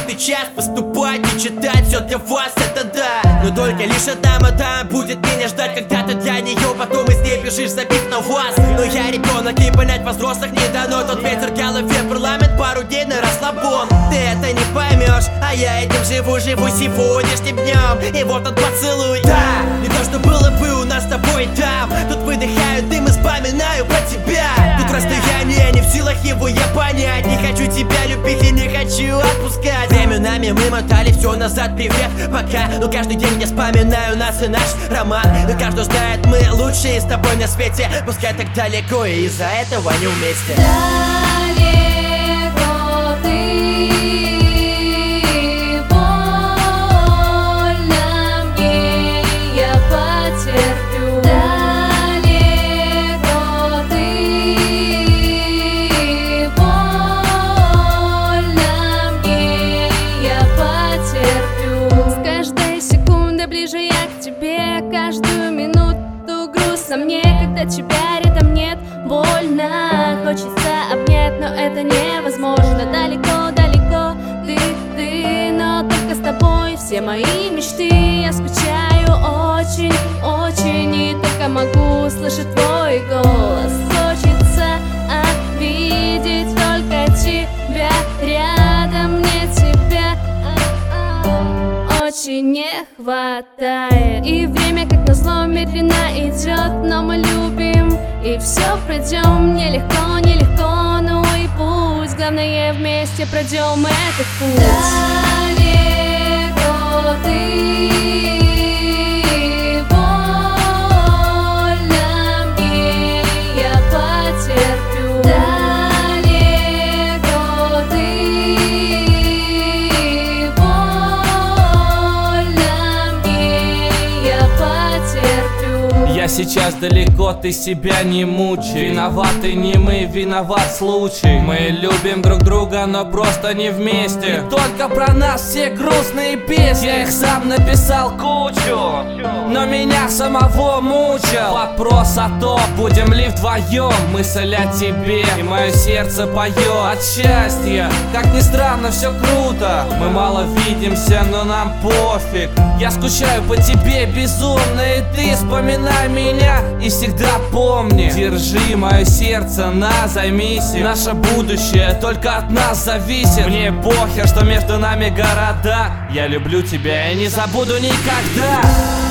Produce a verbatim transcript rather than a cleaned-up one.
каждый час поступать и читать, все для вас это да. Но только лишь одна мадам будет меня ждать, когда ты для нее потом из ней бежишь, забив на вас. Но я ребенок, и понять во взрослых не дано. Тот ветер в голове, парламент, пару дней на расслабон. Ты это не поймешь, а я этим живу, живу сегодняшним днем. И вот тот поцелуй. Да, не то, что было бы у нас с тобой там. Тут выдыхаю дым и вспоминаю про тебя. Тут расстояние, не в силах его я понять. Не хочу тебя любить и не хочу отпускать. Временами мы мотали все назад, привет, пока. Но каждый день я вспоминаю нас и наш роман. Но каждый знает, мы лучшие с тобой на свете. Пускай так далеко, и из-за этого не вместе. Далеко ты, больно мне, я потерплю. Далеко ты, больно мне, я потерплю. С каждой секундой ближе я к тебе, каждую минуту грустно мне, когда тебя рядом нет. Больно, хочется обнять, но это невозможно. Далеко, далеко, ты, ты, но только с тобой все мои мечты. Я скучаю очень, очень, и только могу слышать твой голос. Хочется видеть только тебя рядом, мне тебя очень не хватает. И время, как назло, медленно идет, но мы любим и все пройдем. Нелегко, нелегко, ну и пусть. Главное, вместе пройдем этот путь. Далеко ты, больно мне, я потерплю. Далеко ты, больно мне, я потерплю. Я сейчас далеко, ты себя не мучай. Виноваты не мы, виноват случай. Мы любим друг друга, но просто не вместе. И только про нас все грустные песни. Я их сам написал кучу, но меня самого мучил вопрос о том, будем ли вдвоем. Мысль о тебе, и мое сердце поет от счастья. Как ни странно, все круто. Мы мало видимся, но нам пофиг. Я скучаю по тебе безумно, и ты вспоминай меня и всегда помни. Держи мое сердце, на, займись им. Наше будущее только от нас зависит. Мне похер, что между нами города. Я люблю тебя и не забуду никогда.